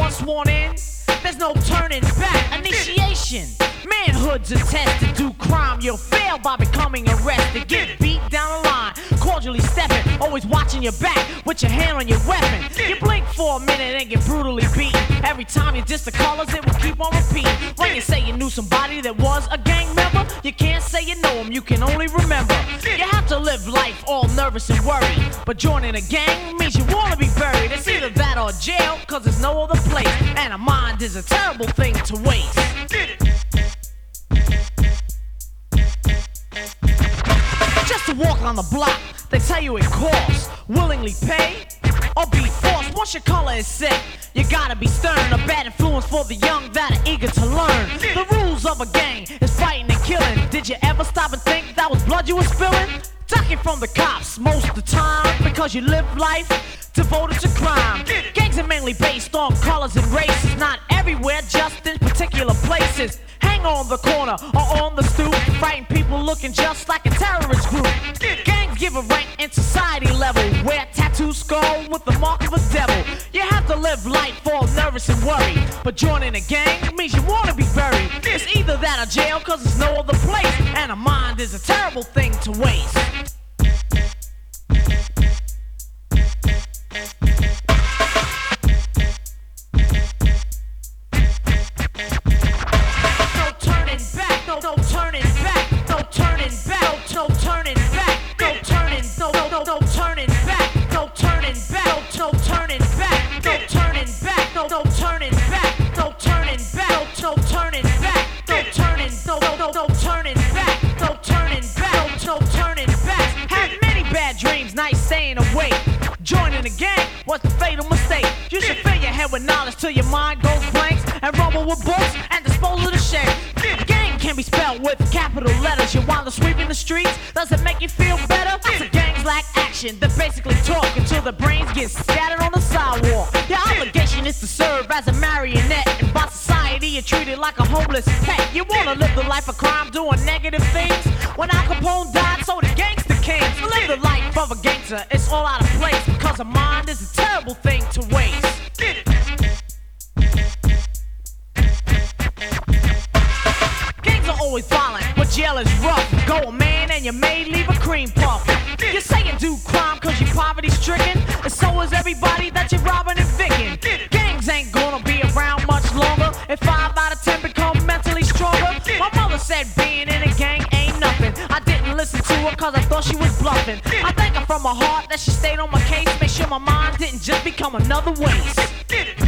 once sworn in, there's no turning back. Initiation, manhood's a test. To do crime, you'll fail by becoming arrested. Get beat down the line, cordially stepping, always watching your back with your hand on your weapon. You blink for a minute and get brutally beaten. Every time you diss the colors, it will keep on repeating. When you say you knew somebody that was a gang member, you can't say you know him, you can only remember. You have to live life all nervous and worried, but joining a gang means you wanna be buried. It's either that or jail, cause there's no other place, and a mind is a terrible thing to waste. Just to walk on the block, they tell you it costs. Willingly pay or be forced. Once your color is set, you gotta be stern. A bad influence for the young that are eager to learn. The rules of a gang is fighting and killing. Did you ever stop and think that was blood you were spilling? Ducking from the cops most of the time, because you live life devoted to crime. Gangs are mainly based on colors and races, not everywhere, just in particular places. Hang on the corner or on the stoop, fighting people looking just like a terrorist group. Gangs give a rank in society level, wear tattoos skull with the mark of a devil. You have to live life all nervous and worried, but joining a gang means you wanna be buried. It's either that or jail, cause there's no other place, and a mind is a terrible thing to waste. No turning back, no turning back, no turning back, no turning, no turning back, no turning back, no turning back, no turning back, no turning back, no turning back, no turning back, no turning, no turning back, no turning back, no turning back. Had many bad dreams, nights staying awake. Joining the gang was the fatal mistake. You should fill your head with knowledge till your mind goes blanks, and rumble with books and dispose of the shame. Gang can be spelled with capital letters. You wind up sweeping the streets, does it make you feel better? So gangs lack action, they basically talk until the brains get scattered on the sidewalk. Your obligation is to serve as a marionette, and by society you're treated like a homeless pet. You wanna live the life of crime doing negative things? When Al Capone died, so the gangster came. To live the life of a gangster, it's all out of place, because a mind is a terrible thing to waste. Gangs are always violent, but jail is rough. Go a man and you may leave a cream puff. You say you do crime cause you're poverty stricken, and so is everybody that you're robbing and vicking. Gangs ain't gonna be around much longer if 5 out of 10 become mentally stronger. My mother said being in a gang ain't nothing. I didn't listen to her cause I thought she was bluffing. I thank her from my heart that she stayed on my case, make sure my mind didn't just become another waste.